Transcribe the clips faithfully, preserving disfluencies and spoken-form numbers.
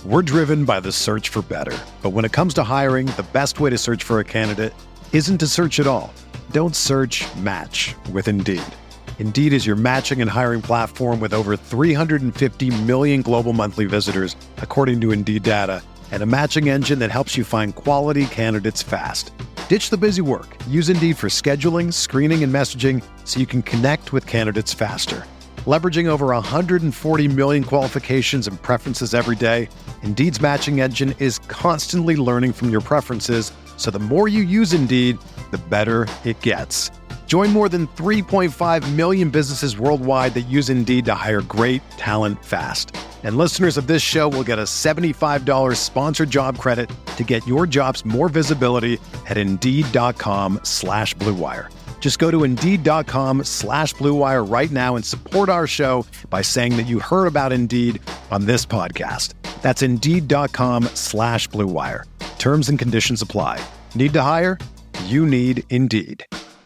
We're driven by the search for better. But when it comes to hiring, the best way to search for a candidate isn't to search at all. Don't search, match with Indeed. Indeed is your matching and hiring platform with over three hundred fifty million global monthly visitors, according to Indeed data, and a matching engine that helps you find quality candidates fast. Ditch the busy work. Use Indeed for scheduling, screening, and messaging so you can connect with candidates faster. Leveraging over one hundred forty million qualifications and preferences every day, Indeed's matching engine is constantly learning from your preferences, so the more you use Indeed, the better it gets. Join more than three point five million businesses worldwide that use Indeed to hire great talent fast. And listeners of this show will get a seventy-five dollars sponsored job credit to get your jobs more visibility at Indeed.com slash Blue Wire. Just go to Indeed.com slash Blue Wire right now and support our show by saying that you heard about Indeed on this podcast. That's Indeed.com slash Blue Wire. Terms and conditions apply. Need to hire? You need Indeed.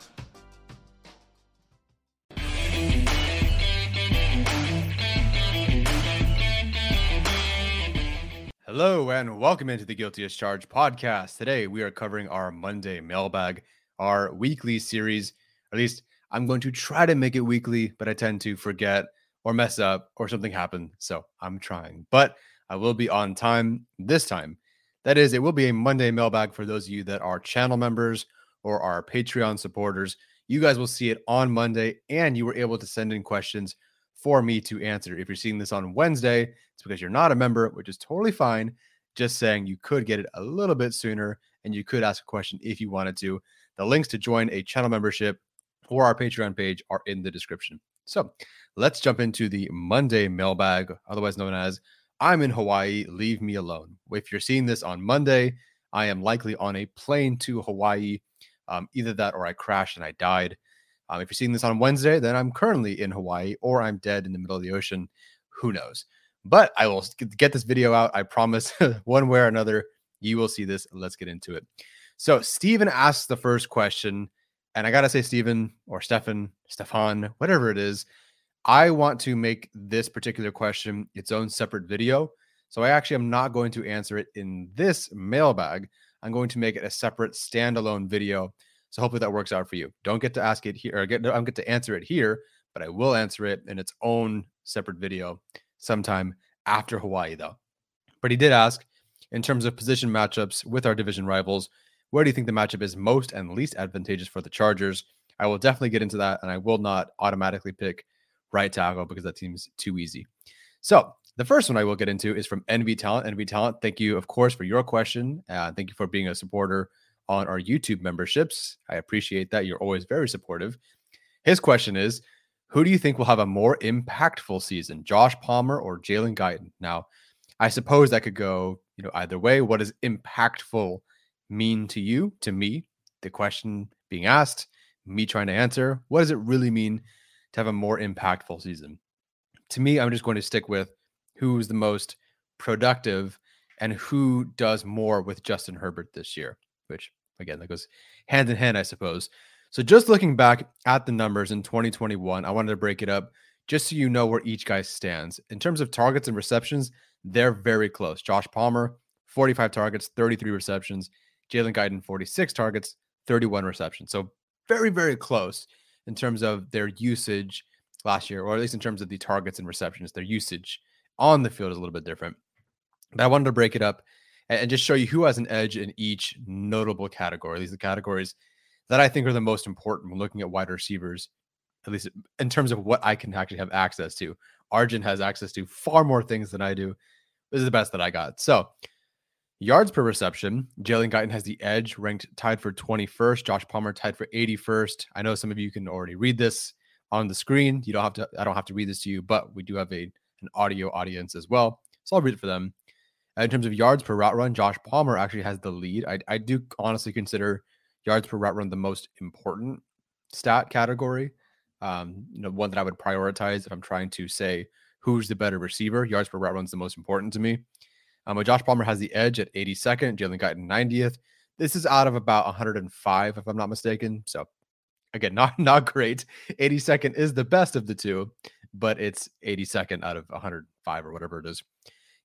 Hello and welcome into the Guilty as Charged podcast. Today we are covering our Monday mailbag, our weekly series. At least I'm going to try to make it weekly, but I tend to forget or mess up or something happen. So I'm trying, but I will be on time this time. That is, it will be a Monday mailbag for those of you that are channel members or are Patreon supporters. You guys will see it on Monday and you were able to send in questions for me to answer. If you're seeing this on Wednesday, it's because you're not a member, which is totally fine. Just saying you could get it a little bit sooner and you could ask a question if you wanted to. The links to join a channel membership or our Patreon page are in the description. So let's jump into the Monday mailbag, otherwise known as I'm in Hawaii, leave me alone. If you're seeing this on Monday, I am likely on a plane to Hawaii. Um, either that or I crashed and I died. Um, if you're seeing this on Wednesday, then I'm currently in Hawaii or I'm dead in the middle of the ocean. Who knows? But I will get this video out. I promise one way or another, you will see this. Let's get into it. So Steven asks the first question, and I got to say, Steven or Stefan, Stefan, whatever it is, I want to make this particular question its own separate video. So I actually am not going to answer it in this mailbag. I'm going to make it a separate standalone video. So hopefully that works out for you. Don't get to ask it here, or get, I don't get to answer it here, but I will answer it in its own separate video sometime after Hawaii, though. But he did ask, in terms of position matchups with our division rivals, where do you think the matchup is most and least advantageous for the Chargers? I will definitely get into that, and I will not automatically pick right tackle because that seems too easy. So the first one I will get into is from N V Talent. N V Talent, thank you, of course, for your question. Uh, thank you for being a supporter on our YouTube memberships. I appreciate that. You're always very supportive. His question is, who do you think will have a more impactful season, Josh Palmer or Jalen Guyton? Now, I suppose that could go, you know, either way. What does impactful mean to you? To me, the question being asked, me trying to answer, what does it really mean to have a more impactful season? To me, I'm just going to stick with who's the most productive and who does more with Justin Herbert this year, which again, that goes hand in hand, I suppose. So just looking back at the numbers in twenty twenty-one, I wanted to break it up just so you know where each guy stands. In terms of targets and receptions, they're very close. Josh Palmer, forty-five targets, thirty-three receptions. Jalen Guyton, forty-six targets, thirty-one receptions. So very, very close in terms of their usage last year, or at least in terms of the targets and receptions. Their usage on the field is a little bit different. But I wanted to break it up and just show you who has an edge in each notable category. These are the categories that I think are the most important when looking at wide receivers, at least in terms of what I can actually have access to. Arjun has access to far more things than I do. This is the best that I got. So yards per reception, Jalen Guyton has the edge, ranked tied for twenty-first. Josh Palmer tied for eighty-first. I know some of you can already read this on the screen. You don't have to, I don't have to read this to you, but we do have a, an audio audience as well. So I'll read it for them. In terms of yards per route run, Josh Palmer actually has the lead. I, I do honestly consider yards per route run the most important stat category. Um, you know, one that I would prioritize if I'm trying to say who's the better receiver. Yards per route run is the most important to me. Um, but Josh Palmer has the edge at eighty-second, Jalen Guyton ninetieth. This is out of about one hundred five, if I'm not mistaken. So again, not not great. eighty-second is the best of the two, but it's eighty-second out of one hundred five or whatever it is.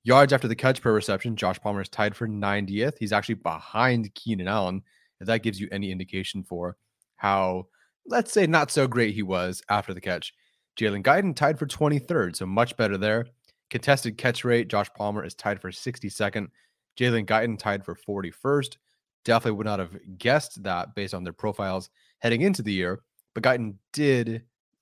Yards after the catch per reception, Josh Palmer is tied for ninetieth. He's actually behind Keenan Allen. If that gives you any indication for how, let's say, not so great he was after the catch. Jalen Guyton tied for twenty-third, so much better there. Contested catch rate, Josh Palmer is tied for sixty-second. Jalen Guyton tied for forty-first. Definitely would not have guessed that based on their profiles heading into the year, but Guyton did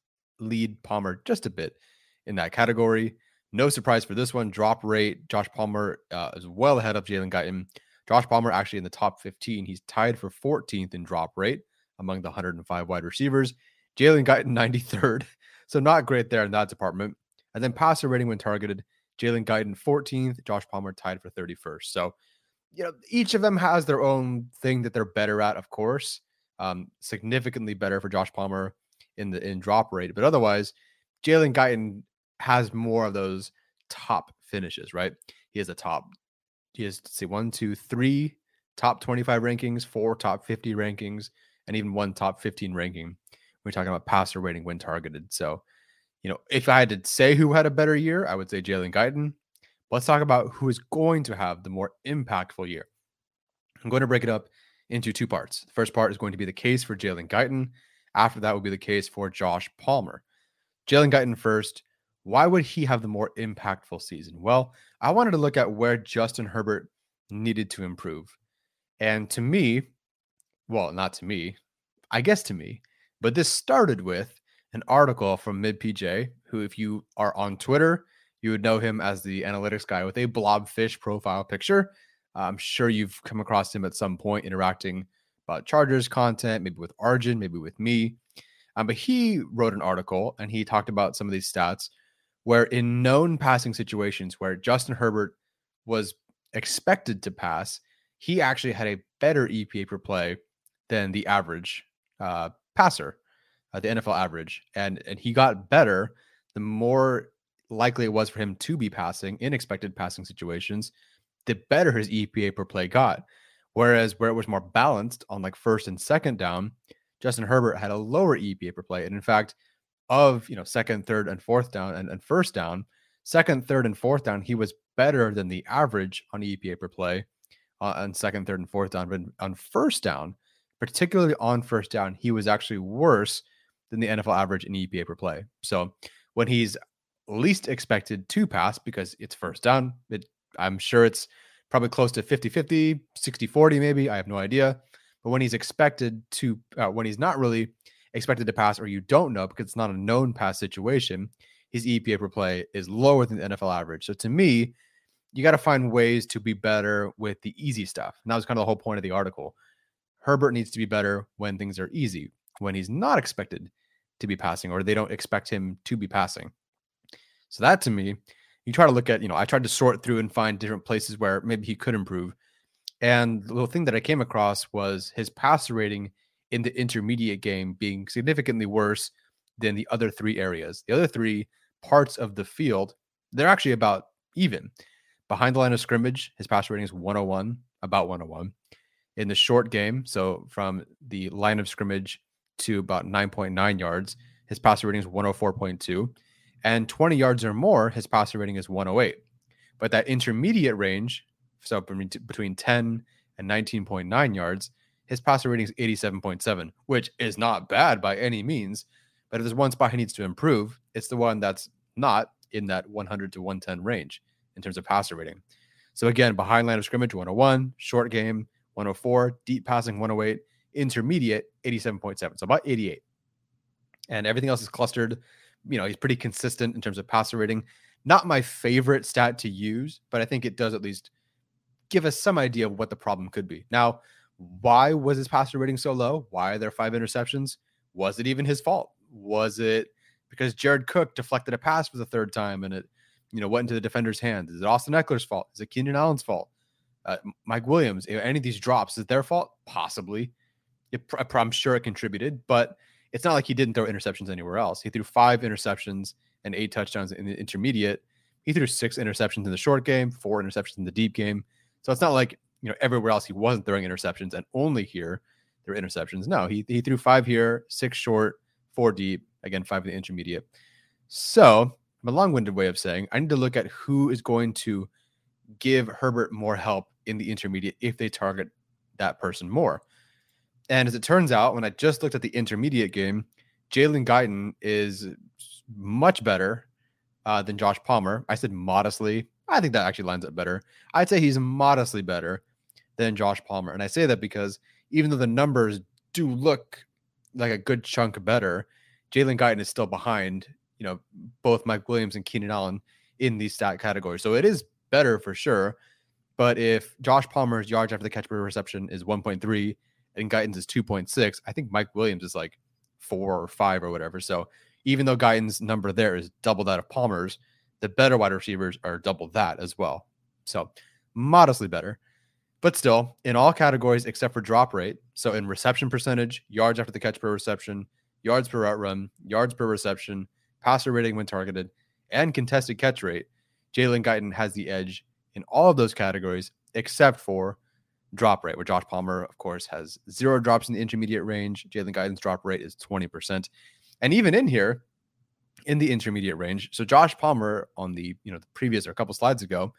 lead Palmer just a bit in that category. No surprise for this one. Drop rate, Josh Palmer uh, is well ahead of Jalen Guyton. Josh Palmer actually in the top fifteen. He's tied for fourteenth in drop rate among the one hundred five wide receivers. Jalen Guyton ninety-third. So not great there in that department. And then passer rating when targeted, Jalen Guyton fourteenth, Josh Palmer tied for thirty-first. So, you know, each of them has their own thing that they're better at, of course. Um, significantly better for Josh Palmer in the in drop rate. But otherwise, Jalen Guyton has more of those top finishes, right? He has a top, he has, let's see, one, two, three top twenty-five rankings, four top fifty rankings, and even one top fifteen ranking. We're talking about passer rating when targeted. So, you know, if I had to say who had a better year, I would say Jalen Guyton. Let's talk about who is going to have the more impactful year. I'm going to break it up into two parts. The first part is going to be the case for Jalen Guyton. After that will be the case for Josh Palmer. Jalen Guyton first. Why would he have the more impactful season? Well, I wanted to look at where Justin Herbert needed to improve. And to me, well, not to me, I guess to me, but this started with an article from Mid P J, who, if you are on Twitter, you would know him as the analytics guy with a blobfish profile picture. I'm sure you've come across him at some point interacting about Chargers content, maybe with Arjun, maybe with me. Um, but he wrote an article and he talked about some of these stats where in known passing situations where Justin Herbert was expected to pass, he actually had a better E P A per play than the average uh, passer, uh, the N F L average. And, and he got better the more likely it was for him to be passing in expected passing situations, the better his E P A per play got. Whereas where it was more balanced on like first and second down, Justin Herbert had a lower E P A per play. And in fact, of, you know, second, third, and fourth down and, and first down, second, third, and fourth down, he was better than the average on E P A per play uh, on second, third, and fourth down. But on first down, particularly on first down, he was actually worse than the N F L average in E P A per play. So when he's least expected to pass because it's first down, it, I'm sure it's probably close to fifty-fifty, sixty-forty maybe. I have no idea. But when he's expected to, uh, when he's not really expected to pass, or you don't know because it's not a known pass situation, his E P A per play is lower than the N F L average. So to me, you got to find ways to be better with the easy stuff. And that was kind of the whole point of the article. Herbert needs to be better when things are easy, when he's not expected to be passing, or they don't expect him to be passing. So that to me, you try to look at, you know, I tried to sort through and find different places where maybe he could improve. And the little thing that I came across was his passer rating in the intermediate game being significantly worse than the other three areas. The other three parts of the field, they're actually about even. Behind the line of scrimmage, his passer rating is one oh one, about one oh one. In the short game, so from the line of scrimmage to about nine point nine yards, his passer rating is one oh four point two. And twenty yards or more, his passer rating is one oh eight. But that intermediate range, so between ten and nineteen point nine yards, his passer rating is eighty-seven point seven, which is not bad by any means. But if there's one spot he needs to improve, it's the one that's not in that one hundred to one ten range in terms of passer rating. So again, behind line of scrimmage, one oh one, short game, one oh four, deep passing, one oh eight, intermediate, eighty-seven point seven. So about eighty-eight. And everything else is clustered. You know, he's pretty consistent in terms of passer rating. Not my favorite stat to use, but I think it does at least give us some idea of what the problem could be. Now, why was his passer rating so low? Why are there five interceptions? Was it even his fault? Was it because Jared Cook deflected a pass for the third time and it, you know, went into the defender's hands? Is it Austin Eckler's fault? Is it Keenan Allen's fault? Uh, Mike Williams, any of these drops, is it their fault? Possibly. It, I'm sure it contributed, but it's not like he didn't throw interceptions anywhere else. He threw five interceptions and eight touchdowns in the intermediate. He threw six interceptions in the short game, four interceptions in the deep game. So it's not like, you know, everywhere else he wasn't throwing interceptions and only here there were interceptions. No, he, he threw five here, six short, four deep, again, five in the intermediate. So a long-winded way of saying I need to look at who is going to give Herbert more help in the intermediate if they target that person more. And as it turns out, when I just looked at the intermediate game, Jalen Guyton is much better uh, than Josh Palmer. I said modestly. I think that actually lines up better. I'd say he's modestly better than Josh Palmer. And I say that because even though the numbers do look like a good chunk better, Jalen Guyton is still behind, you know, both Mike Williams and Keenan Allen in these stat categories. So it is better for sure. But if Josh Palmer's yards after the catch per reception is one point three and Guyton's is two point six, I think Mike Williams is like four or five or whatever. So even though Guyton's number there is double that of Palmer's, the better wide receivers are double that as well. So modestly better, but still in all categories except for drop rate. So in reception percentage, yards after the catch per reception, yards per route run, yards per reception, passer rating when targeted, and contested catch rate, Jalen Guyton has the edge in all of those categories except for drop rate, where Josh Palmer, of course, has zero drops in the intermediate range. Jalen Guyton's drop rate is twenty percent. And even in here, in the intermediate range, so Josh Palmer on the, you know, the previous or a couple slides ago,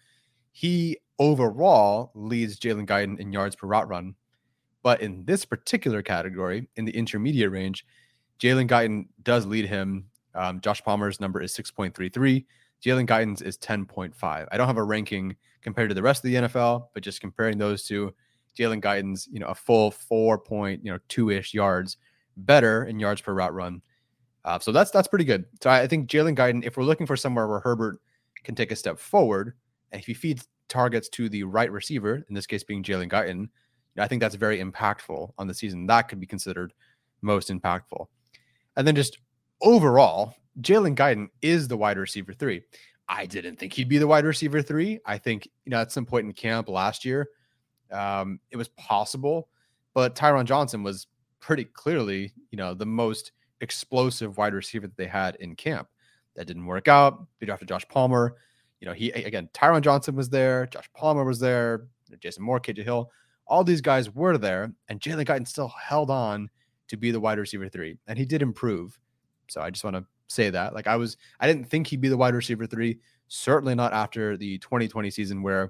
he overall leads Jalen Guyton in yards per route run. But in this particular category, in the intermediate range, Jalen Guyton does lead him. Um, Josh Palmer's number is six point three three. Jalen Guyton's is ten point five. I don't have a ranking compared to the rest of the N F L, but just comparing those two, Jalen Guyton's, you know, a full four point, you know, two-ish yards better in yards per route run. Uh, so that's that's pretty good. So I think Jalen Guyton, if we're looking for somewhere where Herbert can take a step forward, and if he feeds targets to the right receiver, in this case being Jalen Guyton, I think that's very impactful on the season. That could be considered most impactful. And then just overall, Jalen Guyton is the wide receiver three. I didn't think he'd be the wide receiver three. I think, you know, at some point in camp last year, um, it was possible, but Tyron Johnson was pretty clearly, you know, the most explosive wide receiver that they had in camp. That didn't work out. They drafted Josh Palmer. You know, he, again, Tyron Johnson was there. Josh Palmer was there. Jason Moore, K J Hill, all these guys were there, and Jalen Guyton still held on to be the wide receiver three, and he did improve. So I just want to say that, like, I was, I didn't think he'd be the wide receiver three. Certainly not after the twenty twenty season where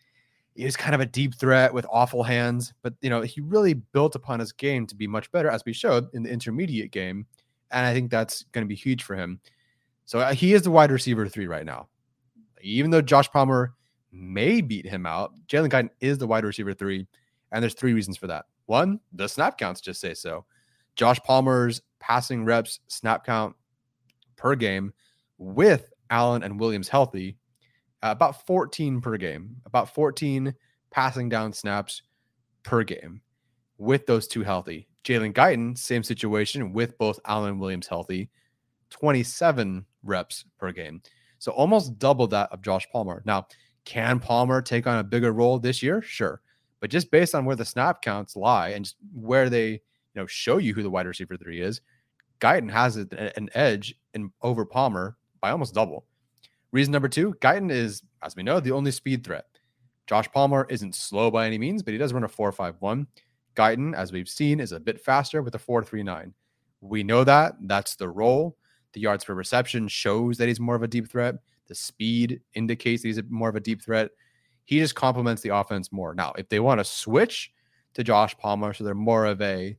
he was kind of a deep threat with awful hands. But, you know, he really built upon his game to be much better, as we showed in the intermediate game. And I think that's going to be huge for him. So uh, he is the wide receiver three right now. Even though Josh Palmer may beat him out, Jalen Guyton is the wide receiver three. And there's three reasons for that. One, the snap counts just say so. Josh Palmer's passing reps, snap count per game with Allen and Williams healthy, uh, about fourteen per game, about fourteen passing down snaps per game with those two healthy. Jalen Guyton, same situation with both Allen and Williams healthy, twenty-seven reps per game. So almost double that of Josh Palmer. Now, can Palmer take on a bigger role this year? Sure. But just based on where the snap counts lie and just where they, you know, show you who the wide receiver three is, Guyton has an edge in over Palmer by almost double. Reason number two, Guyton is, as we know, the only speed threat. Josh Palmer isn't slow by any means, but he does run a four five one. Guyton, as we've seen, is a bit faster with a four three nine. We know that. That's the role. The yards per reception shows that he's more of a deep threat. The speed indicates that he's more of a deep threat. He just complements the offense more. Now, if they want to switch to Josh Palmer, so they're more of a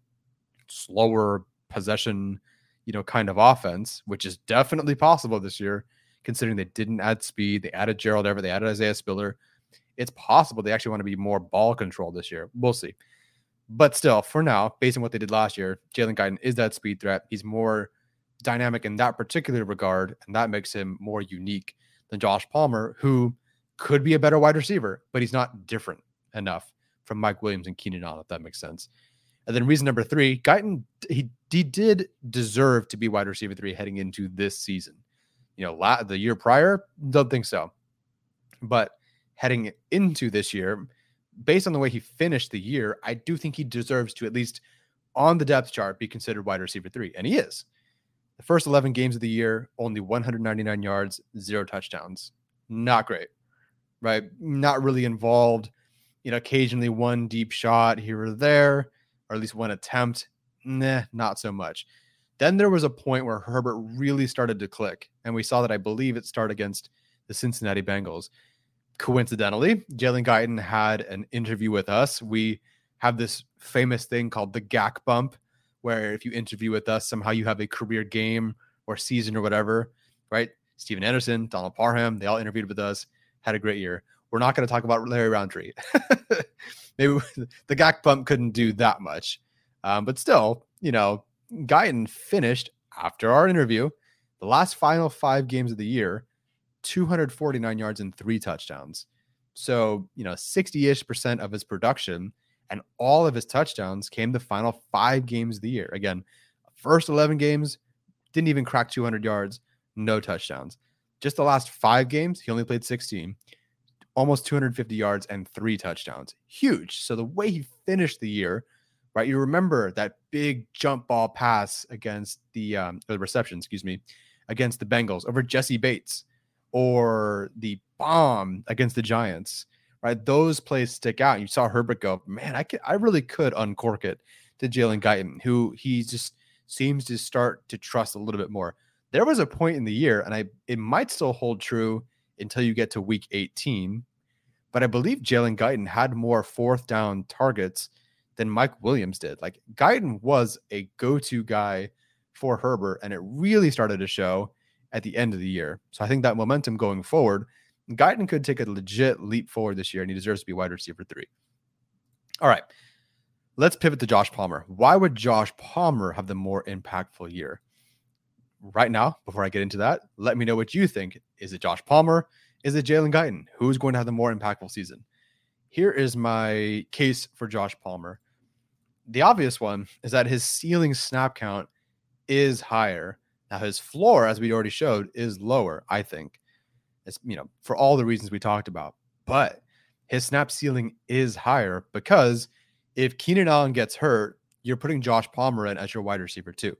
slower possession, you know, kind of offense, which is definitely possible this year, considering they didn't add speed. They added Gerald Everett. They added Isaiah Spiller. It's possible they actually want to be more ball control this year. We'll see. But still, for now, based on what they did last year, Jalen Guyton is that speed threat. He's more dynamic in that particular regard, and that makes him more unique than Josh Palmer, who could be a better wide receiver, but he's not different enough from Mike Williams and Keenan Allen, if that makes sense. And then reason number three, Guyton, he, he did deserve to be wide receiver three heading into this season. You know, la- the year prior, don't think so. But heading into this year, based on the way he finished the year, I do think he deserves to, at least on the depth chart, be considered wide receiver three. And he is. The first eleven games of the year, only one hundred ninety-nine yards, zero touchdowns. Not great, right? Not really involved. You know, occasionally one deep shot here or there, or at least one attempt. Nah, not so much. Then there was a point where Herbert really started to click. And we saw that, I believe it started against the Cincinnati Bengals. Coincidentally, Jalen Guyton had an interview with us. We have this famous thing called the G A C bump, where if you interview with us, somehow you have a career game or season or whatever, right? Steven Anderson, Donald Parham, they all interviewed with us, had a great year. We're not going to talk about Larry Roundtree. Maybe the G A C bump couldn't do that much. Um, but still, you know, Guyton finished after our interview, the last final five games of the year, two hundred forty-nine yards and three touchdowns. So, you know, sixty-ish percent of his production and all of his touchdowns came the final five games of the year. Again, first eleven games, didn't even crack two hundred yards, no touchdowns. Just the last five games, he only played sixteen, almost two hundred fifty yards and three touchdowns. Huge. So the way he finished the year, right? You remember that big jump ball pass against the, um, or the reception, excuse me, against the Bengals over Jesse Bates, or the bomb against the Giants, right? Those plays stick out. You saw Herbert go, man, I could, I really could uncork it to Jalen Guyton, who he just seems to start to trust a little bit more. There was a point in the year, and I it might still hold true until you get to week eighteen, but I believe Jalen Guyton had more fourth down targets than Mike Williams did. Like, Guyton was a go-to guy for Herbert, and it really started to show at the end of the year. So I think that momentum going forward, Guyton could take a legit leap forward this year, and he deserves to be wide receiver three. All right, let's pivot to Josh Palmer. Why would Josh Palmer have the more impactful year? Right now, before I get into that, let me know what you think. Is it Josh Palmer? Is it Jalen Guyton? Who's going to have the more impactful season? Here is my case for Josh Palmer. The obvious one is that his ceiling snap count is higher. Now, his floor, as we already showed, is lower, I think. It's, you know, for all the reasons we talked about. But his snap ceiling is higher because if Keenan Allen gets hurt, you're putting Josh Palmer in as your wide receiver too.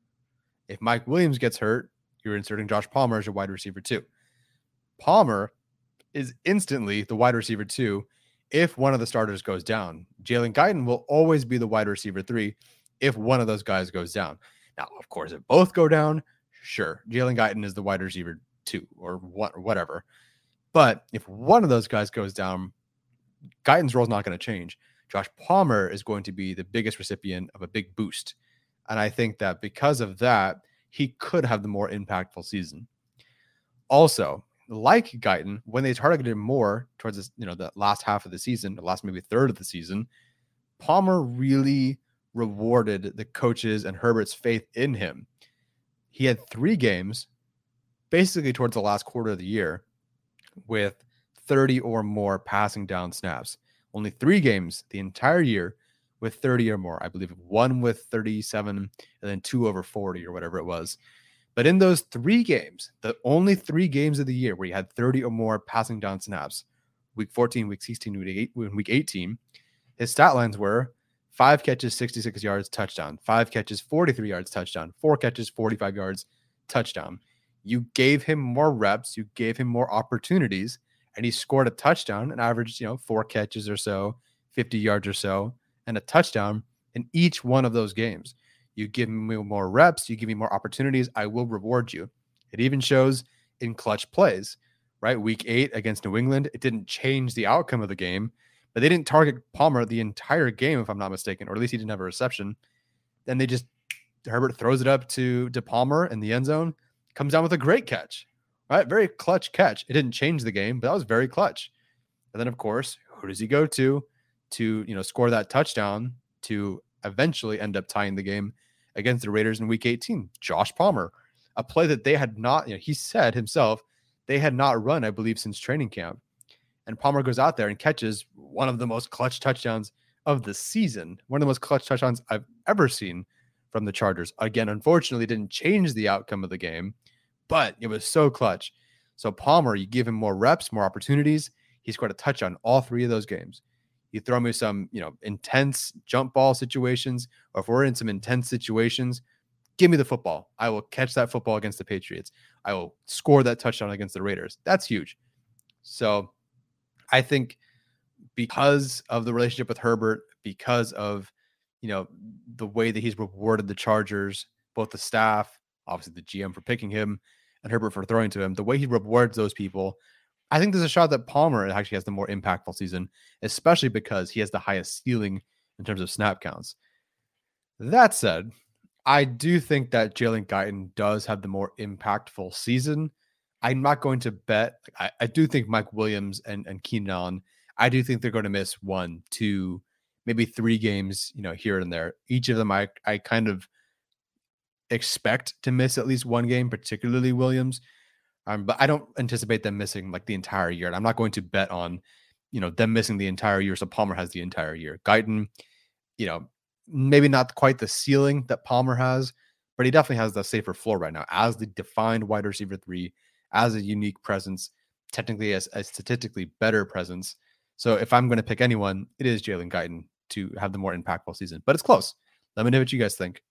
If Mike Williams gets hurt, you're inserting Josh Palmer as your wide receiver too. Palmer is instantly the wide receiver two if one of the starters goes down. Jalen Guyton will always be the wide receiver three if one of those guys goes down. Now, of course, if both go down, sure, Jalen Guyton is the wide receiver two or what or whatever. But if one of those guys goes down, Guyton's role is not going to change. Josh Palmer is going to be the biggest recipient of a big boost. And I think that because of that, he could have the more impactful season. Also, like Guyton, when they targeted him more towards this, you know, the last half of the season, the last maybe third of the season, Palmer really rewarded the coaches and Herbert's faith in him. He had three games basically towards the last quarter of the year with thirty or more passing down snaps. Only three games the entire year with thirty or more. I believe one with thirty-seven and then two over forty or whatever it was. But in those three games, the only three games of the year where he had thirty or more passing down snaps, week fourteen, week sixteen, week eighteen, his stat lines were five catches, sixty-six yards, touchdown. Five catches, forty-three yards, touchdown. Four catches, forty-five yards, touchdown. You gave him more reps. You gave him more opportunities, and he scored a touchdown and averaged, you know, four catches or so, fifty yards or so, and a touchdown in each one of those games. You give me more reps. You give me more opportunities. I will reward you. It even shows in clutch plays, right? Week eight against New England, it didn't change the outcome of the game, but they didn't target Palmer the entire game, if I'm not mistaken, or at least he didn't have a reception. Then they just, Herbert throws it up to, to Palmer in the end zone, comes down with a great catch, right? Very clutch catch. It didn't change the game, but that was very clutch. And then, of course, who does he go to to, you know, score that touchdown to eventually end up tying the game against the Raiders in week eighteen? Josh Palmer, a play that they had not, you know, he said himself, they had not run, I believe, since training camp. And Palmer goes out there and catches one of the most clutch touchdowns of the season, one of the most clutch touchdowns I've ever seen from the Chargers. Again, unfortunately, didn't change the outcome of the game, but it was so clutch. So Palmer, you give him more reps, more opportunities. He scored a touchdown all three of those games. You throw me some, you know, intense jump ball situations, or if we're in some intense situations, give me the football. I will catch that football against the Patriots. I will score that touchdown against the Raiders. That's huge. So I think because of the relationship with Herbert, because of, you know, the way that he's rewarded the Chargers, both the staff, obviously the G M for picking him, and Herbert for throwing to him, the way he rewards those people I think there's a shot that Palmer actually has the more impactful season, especially because he has the highest ceiling in terms of snap counts. That said, I do think that Jalen Guyton does have the more impactful season. I'm not going to bet. I, I do think Mike Williams and, and Keenan Allen, I do think they're going to miss one, two, maybe three games, you know, here and there. Each of them, I, I kind of expect to miss at least one game, particularly Williams. Um, but I don't anticipate them missing like the entire year. And I'm not going to bet on, you know, them missing the entire year. So Palmer has the entire year. Guyton, you know, maybe not quite the ceiling that Palmer has, but he definitely has the safer floor right now as the defined wide receiver three, as a unique presence, technically as a statistically better presence. So if I'm going to pick anyone, it is Jalen Guyton to have the more impactful season, but it's close. Let me know what you guys think.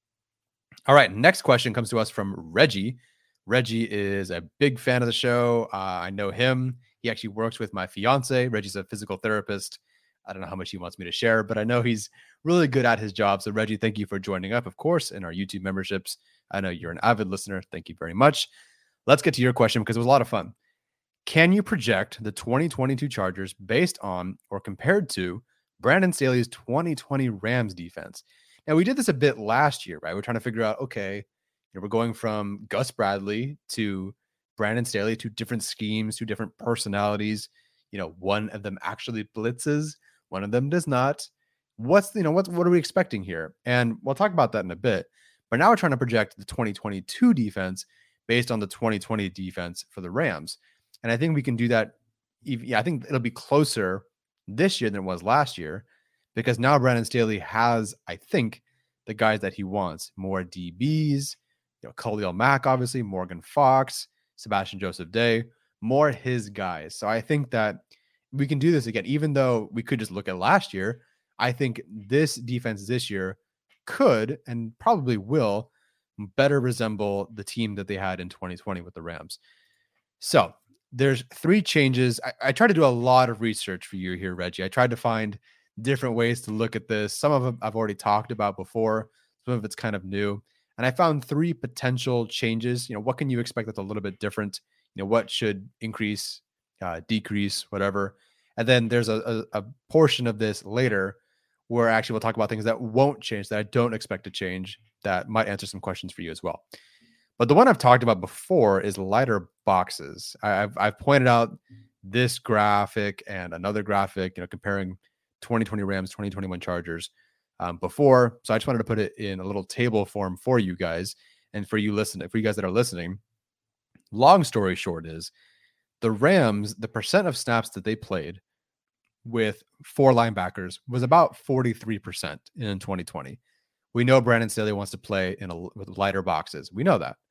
All right. Next question comes to us from Reggie. Reggie is a big fan of the show. Uh, I know him. He actually works with my fiance. Reggie's a physical therapist. I don't know how much he wants me to share, but I know he's really good at his job. So Reggie, thank you for joining up, of course, in our YouTube memberships. I know you're an avid listener. Thank you very much. Let's get to your question because it was a lot of fun. Can you project the twenty twenty-two Chargers based on or compared to Brandon Staley's twenty twenty Rams defense? Now, we did this a bit last year, right? We're trying to figure out, okay, you know, we're going from Gus Bradley to Brandon Staley, two different schemes, two different personalities. You know, one of them actually blitzes, one of them does not. What's, you know, what's, what are we expecting here? And we'll talk about that in a bit. But now we're trying to project the twenty twenty-two defense based on the twenty twenty defense for the Rams. And I think we can do that. Even, yeah, I think it'll be closer this year than it was last year because now Brandon Staley has, I think, the guys that he wants. More D Bs, you know, Khalil Mack, obviously, Morgan Fox, Sebastian Joseph Day, more his guys. So I think that we can do this again, even though we could just look at last year. I think this defense this year could and probably will better resemble the team that they had in twenty twenty with the Rams. So there's three changes. I, I tried to do a lot of research for you here, Reggie. I tried to find different ways to look at this. Some of them I've already talked about before. Some of it's kind of new. And I found three potential changes. You know, what can you expect that's a little bit different? You know, what should increase, uh, decrease, whatever. And then there's a, a, a portion of this later where actually we'll talk about things that won't change, that I don't expect to change, that might answer some questions for you as well. But the one I've talked about before is lighter boxes. I've I've pointed out this graphic and another graphic, you know, comparing twenty twenty Rams, twenty twenty-one Chargers um, before. So I just wanted to put it in a little table form for you guys and for you listening, for you guys that are listening. Long story short is the Rams, the percent of snaps that they played with four linebackers was about forty-three percent in twenty twenty. We know Brandon Staley wants to play in a, with lighter boxes. We know that.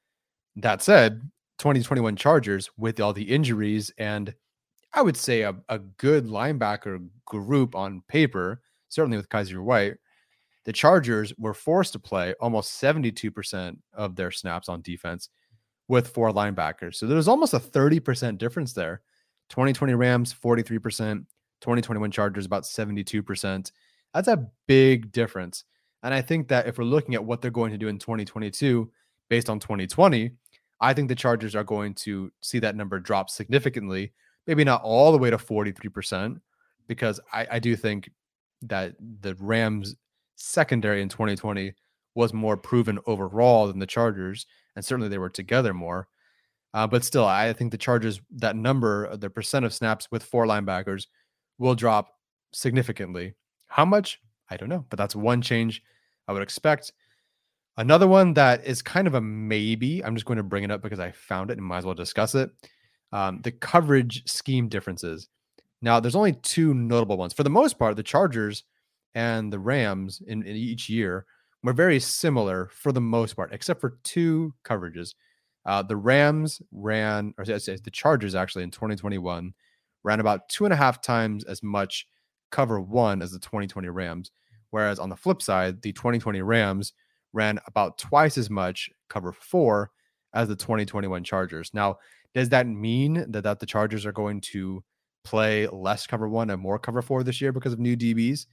That said, twenty twenty-one Chargers, with all the injuries and I would say a, a good linebacker group on paper, certainly with Kaiser White, the Chargers were forced to play almost seventy-two percent of their snaps on defense with four linebackers. So there's almost a thirty percent difference there. twenty twenty Rams, forty-three percent. twenty twenty-one Chargers, about seventy-two percent. That's a big difference. And I think that if we're looking at what they're going to do in twenty twenty-two based on twenty twenty, I think the Chargers are going to see that number drop significantly, maybe not all the way to forty-three percent, because I, I do think that the Rams secondary in twenty twenty was more proven overall than the Chargers, and certainly they were together more. Uh, but still, I think the Chargers, that number, the percent of snaps with four linebackers will drop significantly. How much? I don't know, but that's one change I would expect. Another one that is kind of a maybe, I'm just going to bring it up because I found it and might as well discuss it. Um, the coverage scheme differences. Now, there's only two notable ones. For the most part, the Chargers and the Rams in, in each year were very similar for the most part, except for two coverages. Uh, the Rams ran, or I say the Chargers actually in twenty twenty-one ran about two and a half times as much cover one as the twenty twenty Rams. Whereas on the flip side, the twenty twenty Rams ran about twice as much cover four as the twenty twenty-one Chargers. Now, does that mean that, that the Chargers are going to play less cover one and more cover four this year because of new D Bs?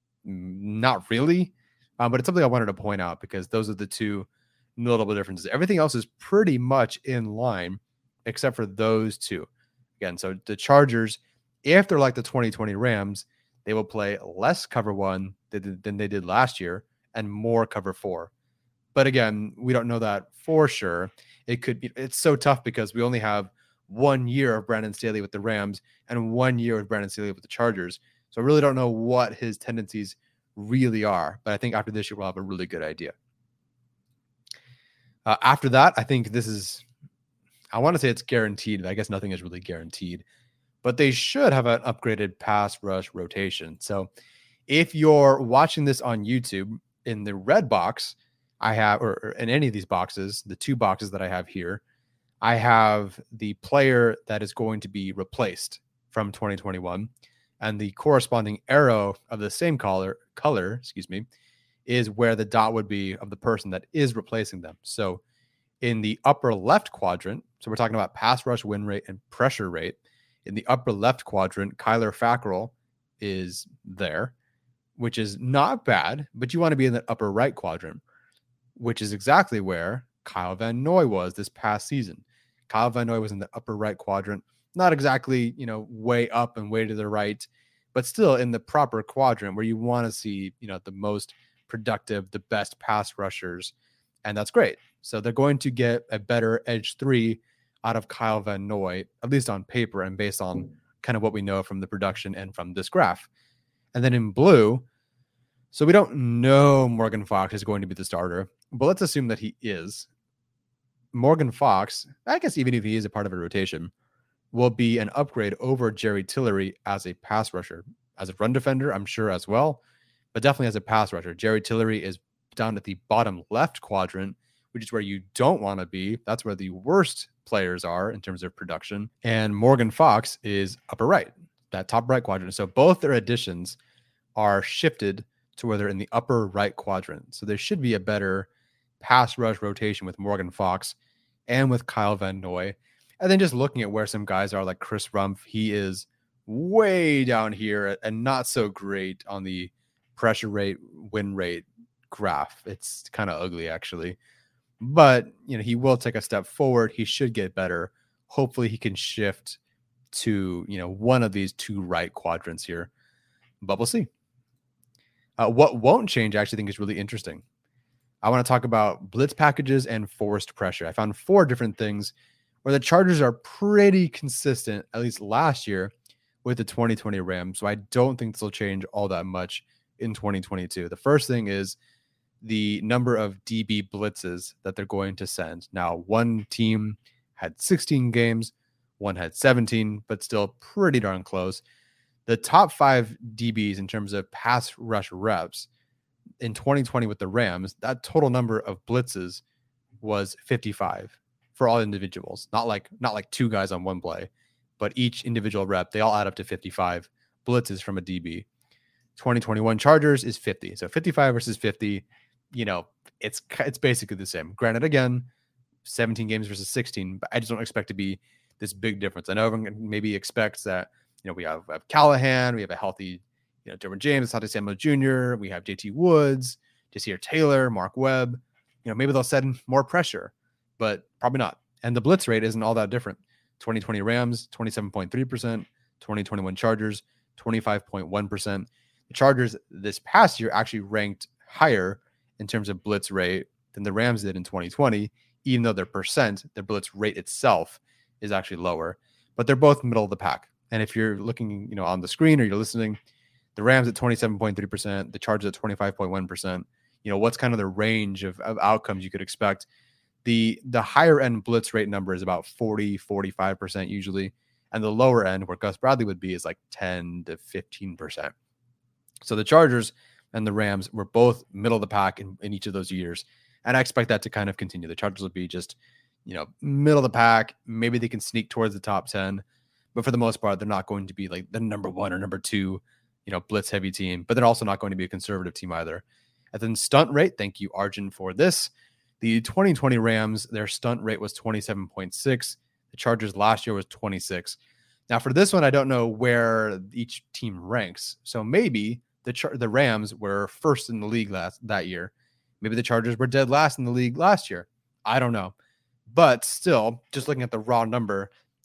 Not really. Um, but it's something I wanted to point out because those are the two notable differences. Everything else is pretty much in line except for those two. Again, so the Chargers, if they're like the twenty twenty Rams, they will play less cover one than, than they did last year and more cover four. But again, we don't know that for sure. It could be, it's so tough because we only have one year of Brandon Staley with the Rams and one year of Brandon Staley with the Chargers. So I really don't know what his tendencies really are. But I think after this year, we'll have a really good idea. Uh, after that, I think this is, I want to say it's guaranteed, but I guess nothing is really guaranteed. But they should have an upgraded pass rush rotation. So if you're watching this on YouTube, in the red box, I have, or, or in any of these boxes, the two boxes that I have here, I have the player that is going to be replaced from twenty twenty-one, and the corresponding arrow of the same color, color, excuse me, is where the dot would be of the person that is replacing them. So in the upper left quadrant, so we're talking about pass rush win rate and pressure rate. In the upper left quadrant, Kyler Fackrell is there, which is not bad, but you want to be in the upper right quadrant, which is exactly where Kyle Van Noy was this past season. Kyle Van Noy was in the upper right quadrant, not exactly, you know, way up and way to the right, but still in the proper quadrant where you want to see, you know, the most productive, the best pass rushers. And that's great. So they're going to get a better edge three out of Kyle Van Noy, at least on paper and based on kind of what we know from the production and from this graph. And then in blue, so we don't know Morgan Fox is going to be the starter, but let's assume that he is. Morgan Fox, I guess even if he is a part of a rotation, will be an upgrade over Jerry Tillery as a pass rusher. As a run defender, I'm sure as well, but definitely as a pass rusher. Jerry Tillery is down at the bottom left quadrant, which is where you don't want to be. That's where the worst players are in terms of production. And Morgan Fox is upper right, that top right quadrant. So both their additions are shifted to where they're in the upper right quadrant. So there should be a better pass rush rotation with Morgan Fox and with Kyle Van Noy. And then just looking at where some guys are, like Chris Rumph, he is way down here and not so great on the pressure rate, win rate graph. It's kind of ugly, actually. But, you know, he will take a step forward. He should get better. Hopefully he can shift to, you know, one of these two right quadrants here. But we'll see. Uh, what won't change, I actually think, is really interesting. I want to talk about blitz packages and forced pressure. I found four different things where the Chargers are pretty consistent, at least last year, with the twenty twenty Rams. So I don't think this will change all that much in twenty twenty-two. The first thing is the number of D B blitzes that they're going to send. Now, one team had sixteen games, one had seventeen, but still pretty darn close. The top five D Bs in terms of pass rush reps in twenty twenty with the Rams, that total number of blitzes was fifty-five for all individuals. Not like not like two guys on one play, but each individual rep, they all add up to fifty-five blitzes from a D B. twenty twenty-one Chargers is fifty. So fifty-five versus fifty, you know, it's it's basically the same. Granted, again, seventeen games versus sixteen, but I just don't expect to be this big difference. I know everyone maybe expects that, you know, we have, we have Callahan, we have a healthy, you know, Derwin James, Asante Samuel Junior, we have J T Woods, Jasir Taylor, Mark Webb. You know, maybe they'll send more pressure, but probably not. And the blitz rate isn't all that different. twenty twenty Rams, twenty-seven point three percent. twenty twenty-one Chargers, twenty-five point one percent. The Chargers this past year actually ranked higher in terms of blitz rate than the Rams did in twenty twenty, even though their percent, their blitz rate itself is actually lower. But they're both middle of the pack. And if you're looking, you know, on the screen or you're listening, the Rams at twenty-seven point three percent, the Chargers at twenty-five point one percent. You know, what's kind of the range of, of outcomes you could expect? The the higher end blitz rate number is about forty, forty-five percent usually. And the lower end, where Gus Bradley would be, is like ten to fifteen percent. So the Chargers and the Rams were both middle of the pack in, in each of those years. And I expect that to kind of continue. The Chargers will be just, you know, middle of the pack. Maybe they can sneak towards the top ten. But for the most part, they're not going to be like the number one or number two, you know, blitz heavy team. But they're also not going to be a conservative team either. And then stunt rate, thank you, Arjun, for this. The twenty twenty Rams, their stunt rate was twenty-seven point six. The Chargers last year was twenty-six. Now, for this one, I don't know where each team ranks. So maybe the Char- the Rams were first in the league last that year. Maybe the Chargers were dead last in the league last year. I don't know. But still, just looking at the raw number,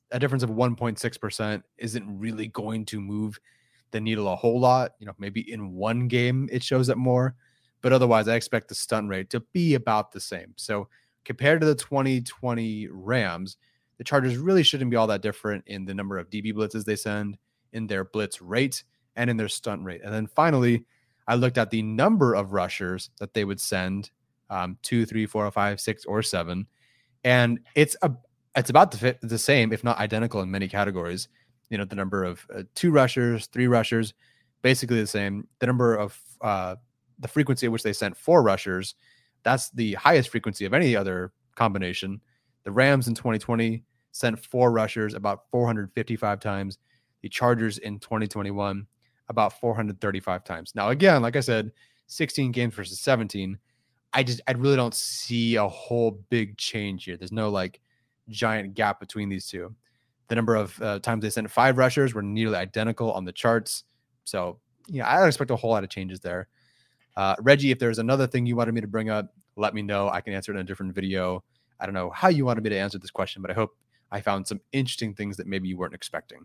a difference of one point six percent isn't really going to move the needle a whole lot. You know, maybe in one game it shows up more, but otherwise I expect the stunt rate to be about the same. So compared to the twenty twenty Rams, the Chargers really shouldn't be all that different in the number of D B blitzes they send, in their blitz rate, and in their stunt rate. And then finally, I looked at the number of rushers that they would send, um, two, three, four, five, six, or seven. And it's a, it's about the, fit, the same, if not identical in many categories. You know, the number of uh, two rushers, three rushers, basically the same. The number of, uh, the frequency at which they sent four rushers, that's the highest frequency of any other combination. The Rams in twenty twenty sent four rushers about four hundred fifty-five times. The Chargers in twenty twenty-one about four hundred thirty-five times. Now, again, like I said, sixteen games versus seventeen. I just, I really don't see a whole big change here. There's no like giant gap between these two. The number of uh, times they sent five rushers were nearly identical on the charts. So, yeah, I don't expect a whole lot of changes there. Uh, Reggie, if there's another thing you wanted me to bring up, let me know. I can answer it in a different video. I don't know how you wanted me to answer this question, but I hope I found some interesting things that maybe you weren't expecting.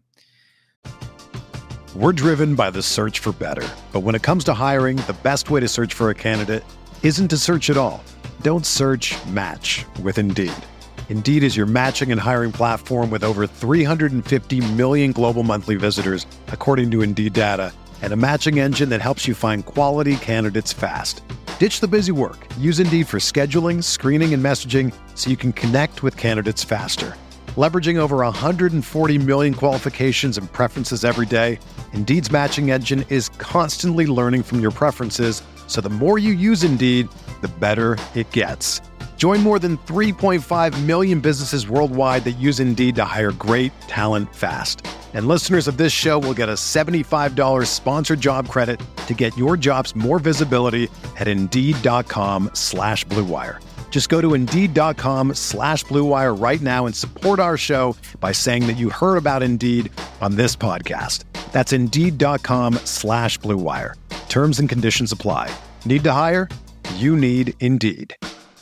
We're driven by the search for better. But when it comes to hiring, the best way to search for a candidate isn't to search at all. Don't search, match with Indeed. Indeed is your matching and hiring platform with over three hundred fifty million global monthly visitors, according to Indeed data, and a matching engine that helps you find quality candidates fast. Ditch the busy work. Use Indeed for scheduling, screening, and messaging so you can connect with candidates faster. Leveraging over one hundred forty million qualifications and preferences every day, Indeed's matching engine is constantly learning from your preferences, so the more you use Indeed, the better it gets. Join more than three point five million businesses worldwide that use Indeed to hire great talent fast. And listeners of this show will get a seventy-five dollars sponsored job credit to get your jobs more visibility at Indeed.com slash Blue Wire. Just go to Indeed.com slash Blue Wire right now and support our show by saying that you heard about Indeed on this podcast. That's Indeed.com slash Blue Wire. Terms and conditions apply. Need to hire? You need Indeed.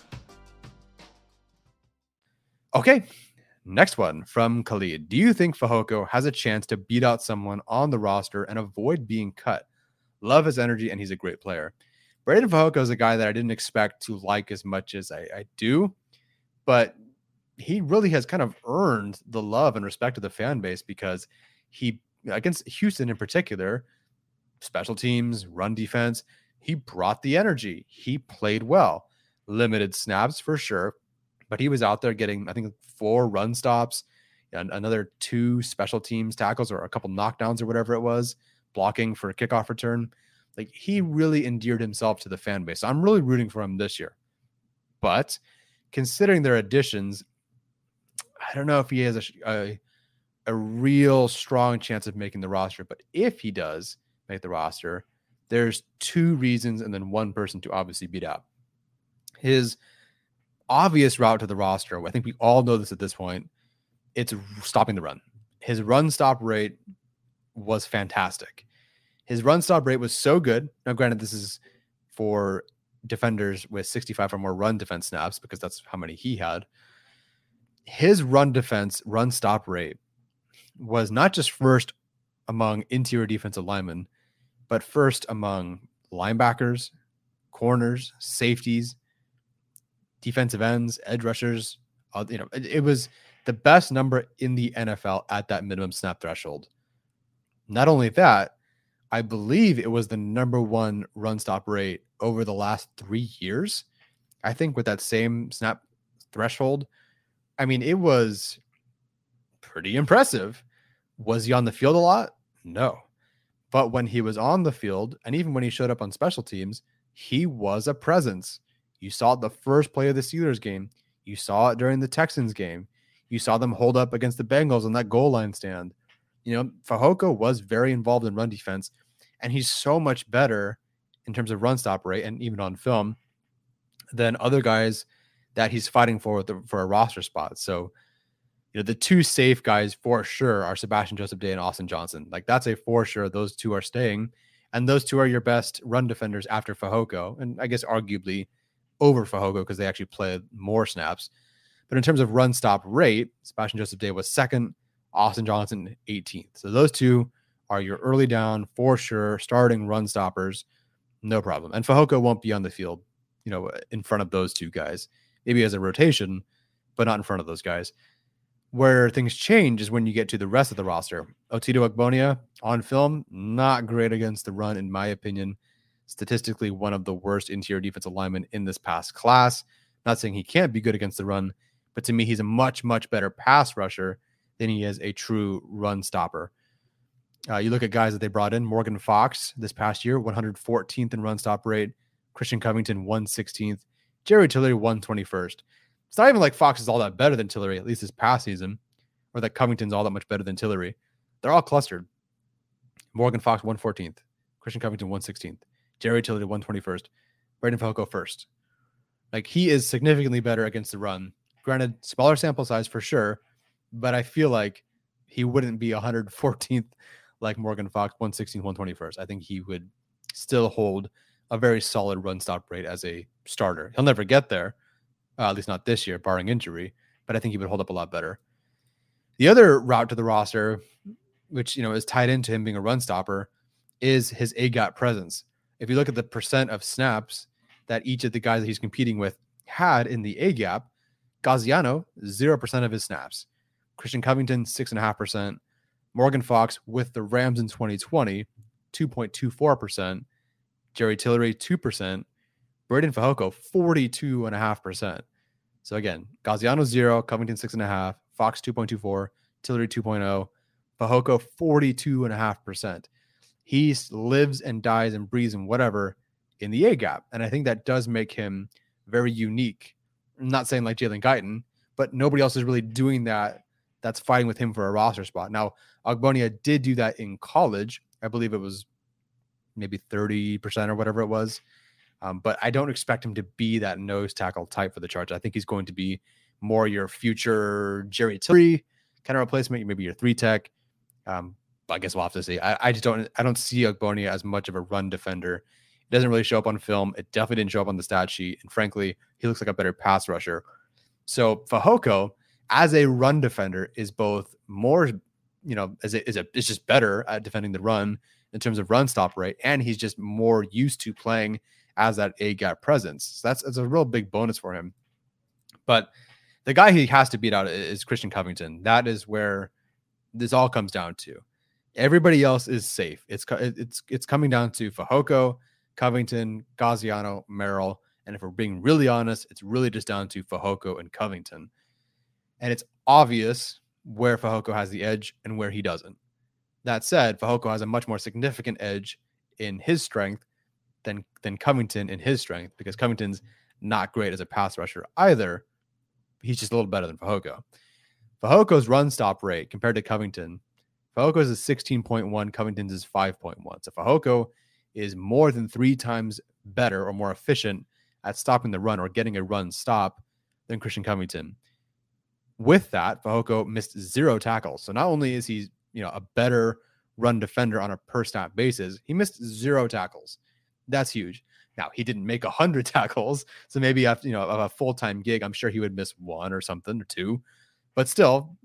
Okay, next one from Khalid. Do you think Fehoko has a chance to beat out someone on the roster and avoid being cut? Love his energy, and he's a great player. Breiden Fehoko is a guy that I didn't expect to like as much as I, I do, but he really has kind of earned the love and respect of the fan base because he, against Houston in particular, special teams, run defense, he brought the energy. He played well. Limited snaps for sure, but he was out there getting, I think, four run stops and another two special teams tackles or a couple knockdowns or whatever it was, blocking for a kickoff return. Like, he really endeared himself to the fan base. So I'm really rooting for him this year. But considering their additions, I don't know if he has a, a, a real strong chance of making the roster. But if he does make the roster, there's two reasons and then one person to obviously beat out. His obvious route to the roster, I think we all know this at this point, it's stopping the run. His run stop rate was fantastic. His run stop rate was so good. Now, granted, this is for defenders with sixty-five or more run defense snaps because that's how many he had. His run defense, run stop rate was not just first among interior defensive linemen, but first among linebackers, corners, safeties, defensive ends, edge rushers. Uh, you know, it, it was the best number in the N F L at that minimum snap threshold. Not only that, I believe it was the number one run stop rate over the last three years. I think with that same snap threshold, I mean, it was pretty impressive. Was he on the field a lot? No. But when he was on the field, and even when he showed up on special teams, he was a presence. You saw it the first play of the Steelers game. You saw it during the Texans game. You saw them hold up against the Bengals on that goal line stand. You know, Fehoko was very involved in run defense, and he's so much better in terms of run stop rate and even on film than other guys that he's fighting for with the, for a roster spot. So, you know, the two safe guys for sure are Sebastian Joseph Day and Austin Johnson. Like, that's a for sure. Those two are staying, and those two are your best run defenders after Fehoko, and I guess arguably over Fehoko because they actually played more snaps. But in terms of run stop rate, Sebastian Joseph Day was second. Austin Johnson eighteenth. So those two are your early down, for sure, starting run stoppers, no problem. And Fehoko won't be on the field, you know, in front of those two guys. Maybe as a rotation, but not in front of those guys. Where things change is when you get to the rest of the roster. Otito Ogbonnia on film, not great against the run, in my opinion. Statistically, one of the worst interior defensive linemen in this past class. Not saying he can't be good against the run, but to me, he's a much, much better pass rusher than he is a true run stopper. Uh, you look at guys that they brought in. Morgan Fox this past year, one hundred fourteenth in run stop rate. Christian Covington, one hundred sixteenth. Jerry Tillery, one hundred twenty-first. It's not even like Fox is all that better than Tillery, at least this past season, or that Covington's all that much better than Tillery. They're all clustered. Morgan Fox, one hundred fourteenth. Christian Covington, one hundred sixteenth. Jerry Tillery, one hundred twenty-first. Breiden Fehoko, first. Like, he is significantly better against the run. Granted, smaller sample size for sure, but I feel like he wouldn't be one hundred fourteenth like Morgan Fox, one hundred sixteenth, one hundred twenty-first. I think he would still hold a very solid run stop rate as a starter. He'll never get there, uh, at least not this year, barring injury, but I think he would hold up a lot better. The other route to the roster, which, you know, is tied into him being a run stopper, is his A-gap presence. If you look at the percent of snaps that each of the guys that he's competing with had in the A-gap, Gaziano, zero percent of his snaps. Christian Covington, six point five percent. Morgan Fox with the Rams in twenty twenty, two point two four percent. Jerry Tillery, two percent. Breiden Fehoko, forty-two point five percent. So again, Gaziano, zero. Covington, six point five. Fox, two point two four. Tillery, two point oh. Fehoko, forty-two point five percent. He lives and dies and breathes and whatever in the A-gap. And I think that does make him very unique. I'm not saying like Jalen Guyton, but nobody else is really doing that that's fighting with him for a roster spot. Now, Ogbonnia did do that in college. I believe it was maybe thirty percent or whatever it was. Um, but I don't expect him to be that nose tackle type for the Chargers. I think he's going to be more your future Jerry Tillery kind of replacement, maybe your three tech. Um, I guess we'll have to see. I, I just don't I don't see Ogbonnia as much of a run defender. It doesn't really show up on film. It definitely didn't show up on the stat sheet. And frankly, he looks like a better pass rusher. So Fehoko, as a run defender, is both more, you know, as a, is a is just better at defending the run in terms of run stop rate, and he's just more used to playing as that A-gap presence. So that's, that's a real big bonus for him. But the guy he has to beat out is Christian Covington. That is where this all comes down to. Everybody else is safe. It's it's it's coming down to Fehoko, Covington, Gaziano, Merrill. And if we're being really honest, it's really just down to Fehoko and Covington. And it's obvious where Fehoko has the edge and where he doesn't. That said, Fehoko has a much more significant edge in his strength than, than Covington in his strength, because Covington's not great as a pass rusher either. He's just a little better than Fehoko. Fehoko's run stop rate compared to Covington, Fehoko's is sixteen point one, Covington's is five point one. So Fehoko is more than three times better or more efficient at stopping the run or getting a run stop than Christian Covington. With that, Fehoko missed zero tackles. So not only is he, you know, a better run defender on a per snap basis, he missed zero tackles. That's huge. Now, he didn't make one hundred tackles, so maybe after, you know, a full-time gig, I'm sure he would miss one or something or two. But still,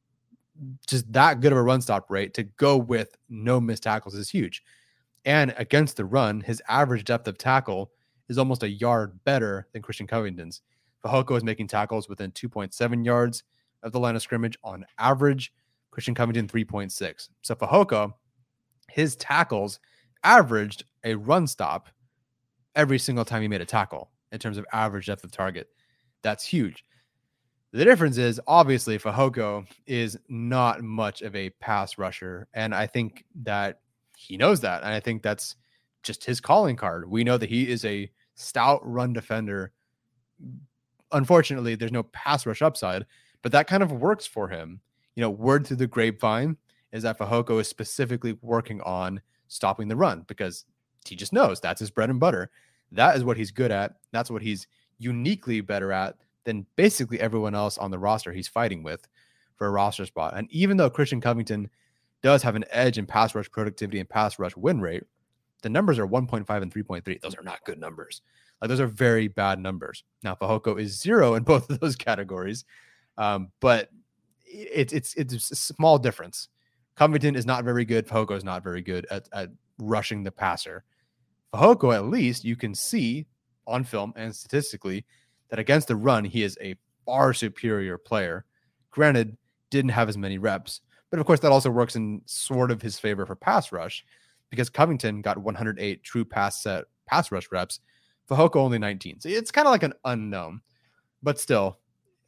just that good of a run stop rate to go with no missed tackles is huge. And against the run, his average depth of tackle is almost a yard better than Christian Covington's. Fehoko is making tackles within two point seven yards of the line of scrimmage on average. Christian Covington, three point six. So Fehoko, his tackles averaged a run stop every single time he made a tackle in terms of average depth of target. That's huge. The difference is, obviously, Fehoko is not much of a pass rusher. And I think that he knows that. And I think that's just his calling card. We know that he is a stout run defender. Unfortunately, there's no pass rush upside, but that kind of works for him. You know, word through the grapevine is that Fehoko is specifically working on stopping the run because he just knows that's his bread and butter. That is what he's good at. That's what he's uniquely better at than basically everyone else on the roster he's fighting with for a roster spot. And even though Christian Covington does have an edge in pass rush productivity and pass rush win rate, the numbers are one point five and three point three. Those are not good numbers. Like, those are very bad numbers. Now, Fehoko is zero in both of those categories. Um, but it's it's it's a small difference. Covington is not very good. Fehoko is not very good at, at rushing the passer. Fehoko, at least, you can see on film and statistically that against the run, he is a far superior player. Granted, didn't have as many reps, but of course that also works in sort of his favor for pass rush because Covington got one hundred eight true pass set pass rush reps. Fehoko only nineteen. So it's kind of like an unknown, but still,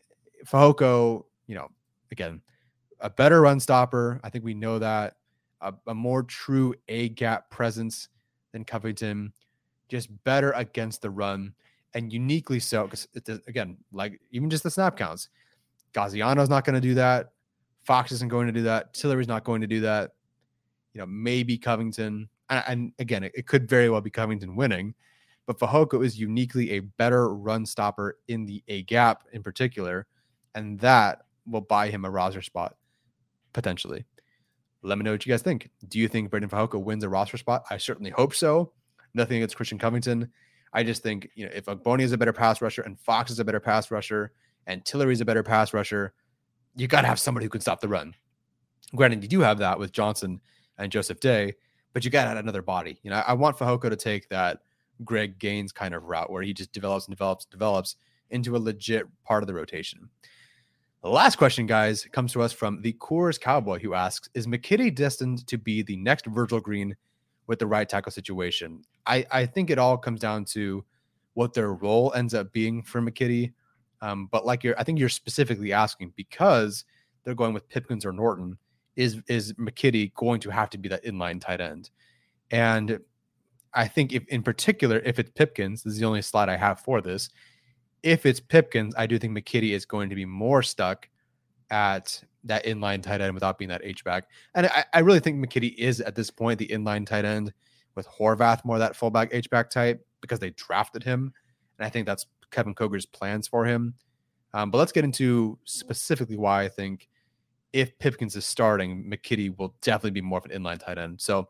Fehoko, you know, again, a better run stopper. I think we know that. A, a more true A-gap presence than Covington. Just better against the run. And uniquely so, because again, like even just the snap counts. Gaziano's not going to do that. Fox isn't going to do that. Tillery's not going to do that. You know, maybe Covington. And, and again, it, it could very well be Covington winning. But Fehoko is uniquely a better run stopper in the A-gap in particular. And that will buy him a roster spot. Potentially. Let me know what you guys think. Do you think Breiden Fehoko wins a roster spot? I certainly hope so. Nothing against Christian Covington. I just think, you know, if Ogbonnia is a better pass rusher and Fox is a better pass rusher and Tillery is a better pass rusher, you got to have somebody who can stop the run. Granted, you do have that with Johnson and Joseph Day, but you got to add another body. You know, I want Fehoko to take that Greg Gaines kind of route where he just develops and develops and develops into a legit part of the rotation. The last question, guys, comes to us from the Coors Cowboy, who asks, is McKitty destined to be the next Virgil Green with the right tackle situation? I, I think it all comes down to what their role ends up being for McKitty. Um, but like you're, I think you're specifically asking because they're going with Pipkins or Norton, is, is McKitty going to have to be that inline tight end? And I think if in particular, if it's Pipkins, this is the only slide I have for this. If it's Pipkins, I do think McKitty is going to be more stuck at that inline tight end without being that H-back. And I, I really think McKitty is at this point the inline tight end with Horvath more that fullback H-back type because they drafted him. And I think that's Kevin Koger's plans for him. Um, but let's get into specifically why I think if Pipkins is starting, McKitty will definitely be more of an inline tight end. So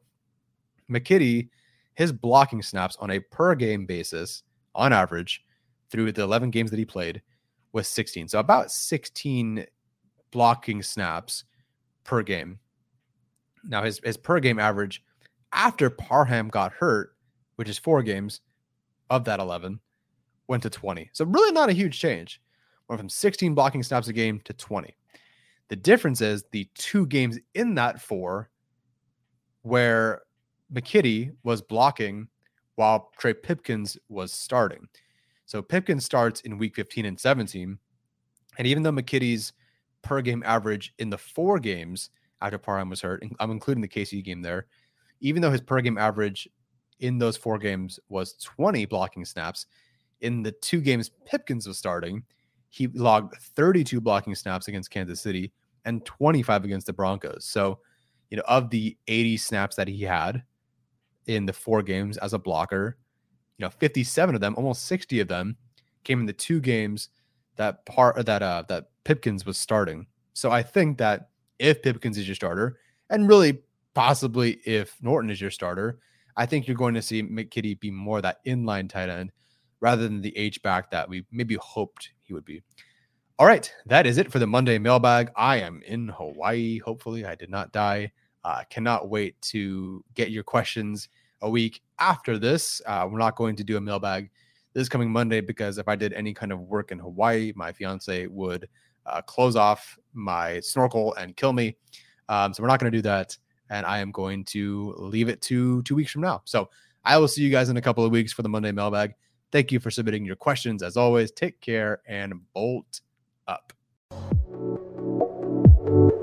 McKitty, his blocking snaps on a per game basis on average through the eleven games that he played was sixteen. So about sixteen blocking snaps per game. Now his, his per game average after Parham got hurt, which is four games of that eleven, went to twenty. So really not a huge change. Went from sixteen blocking snaps a game to twenty. The difference is the two games in that four where McKitty was blocking while Trey Pipkins was starting. So Pipkins starts in week fifteen and seventeen. And even though McKitty's per game average in the four games after Parham was hurt, I'm including the K C game there, even though his per game average in those four games was twenty blocking snaps, in the two games Pipkins was starting, he logged thirty-two blocking snaps against Kansas City and twenty-five against the Broncos. So, you know, of the eighty snaps that he had in the four games as a blocker, you know, fifty-seven of them, almost sixty of them, came in the two games that part that uh that Pipkins was starting. So I think that if Pipkins is your starter, and really possibly if Norton is your starter, I think you're going to see McKitty be more that inline tight end rather than the H-back that we maybe hoped he would be. All right, that is it for the Monday mailbag. I am in Hawaii. Hopefully I did not die. I uh, cannot wait to get your questions a week after this. Uh, we're not going to do a mailbag this coming Monday because if I did any kind of work in Hawaii, my fiance would uh, close off my snorkel and kill me. Um, so we're not going to do that. And I am going to leave it to two weeks from now. So I will see you guys in a couple of weeks for the Monday mailbag. Thank you for submitting your questions. As always, take care and bolt up.